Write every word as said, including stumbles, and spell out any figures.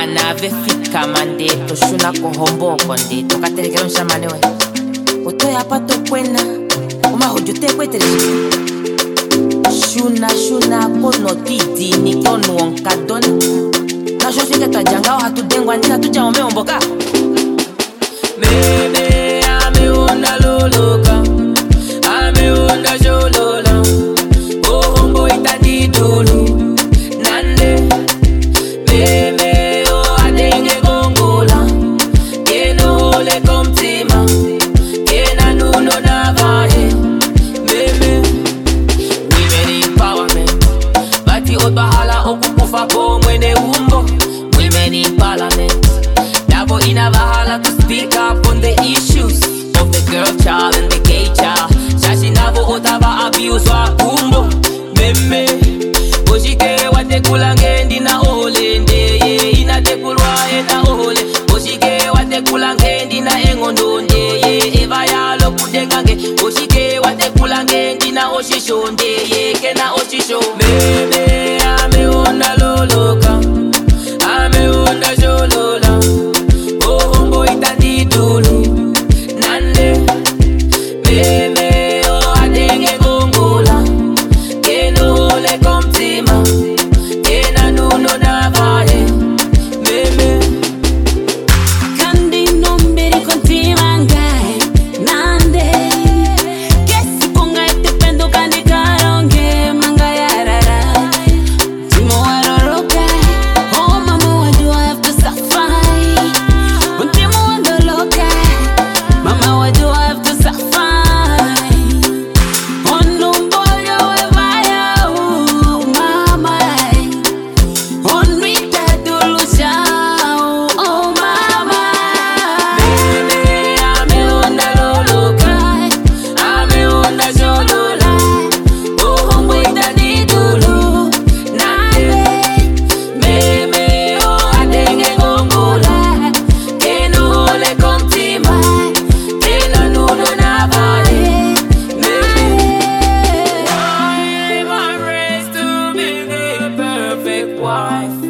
Anave fika mande to shuna ko hombo konde to katerekero nshamane we oto ya pato kwena uma hojute kwetere shuna shuna ko notiti ni kono onkadona na shofika tajanga hatu dengwa ndina tuja omeomboka meme ame onda loloka ame onda jolola o hombo itandi dulu nande meme bahala okukufa ko mwene umbo women in parliament Dabo ina bahala to speak up on the issues of the girl child and the gay child Shashi nabo otaba abuse wa umbo meme Oshike wate kulangendi na olende ye ina te kulwa ena ole Oshike wate kulangendi na engondonde ye eva yalo kudengange Oshike wate kulangendi na oshishonde ye kena oshisho meme wife.